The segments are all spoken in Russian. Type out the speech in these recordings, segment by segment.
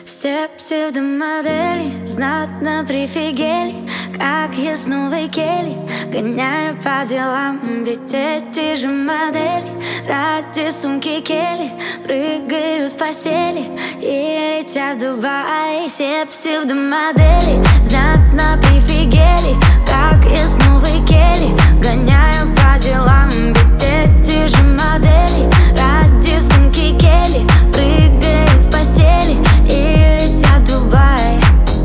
Все псевдомодели знатно прифигели, как я с новой кели гоняю по делам. Ведь эти же модели ради сумки Келли прыгают в постели и летят в Дубай. Все псевдомодели знатно прифигели, как я с новой кели гоняю по делам. Ведь эти же модели ради сумки Келли прыгают в постели и летят в Дубай.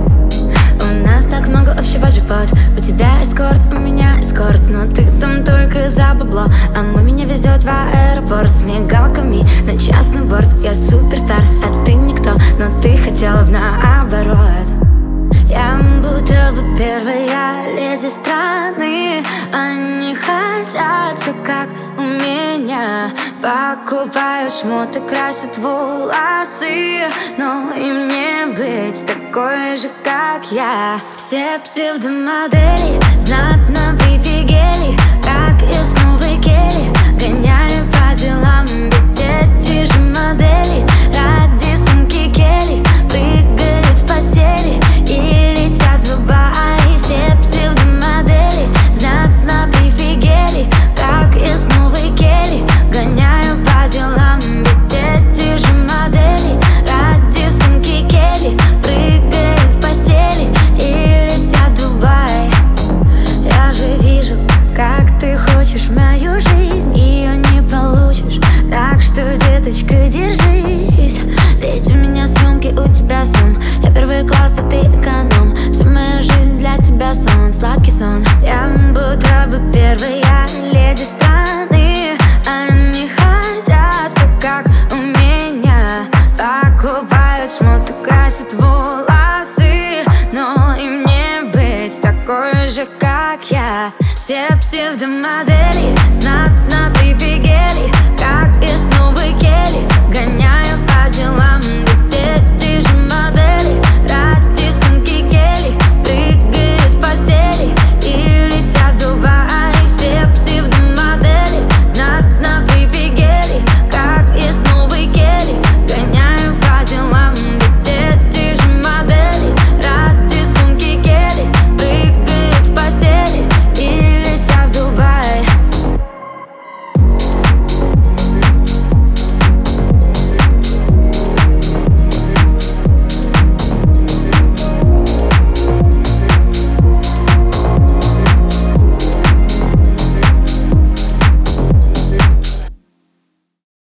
У нас так много общего, джекпот. У тебя эскорт, у меня эскорт, но ты там только за бабло, а меня везет в аэропорт с мигалками на частный борт. Я суперстар, а ты никто, но ты хотела наоборот. Я будто бы первая леди страны. Они хотят все как у меня. Покупают шмоты, красят волосы, но им не быть такой же, как я. Все псевдомодели знатно прифигели, как я с новой кели гоняю по делам. Ведь эти же модели ради сумки Келли прыгают в постели и летят в Дубай. Все псевдомодели знатно прифигели, как я с новой кели гоняю по делам. Ведь эти же модели ради сумки Келли прыгают в постели и летят в Дубай. Я же вижу, как ты хочешь мою жизнь, ее не получишь, так что, деточка, держись. Ведь у меня сумки, у тебя сум. Я первый класс, а ты эконом. Вся моя жизнь для тебя сон, сладкий сон. Я будто бы первая леди страны. Они хотят все как у меня. Покупают шмоты, красят волосы, но им не быть такой же, как я. Все псевдомодели знатно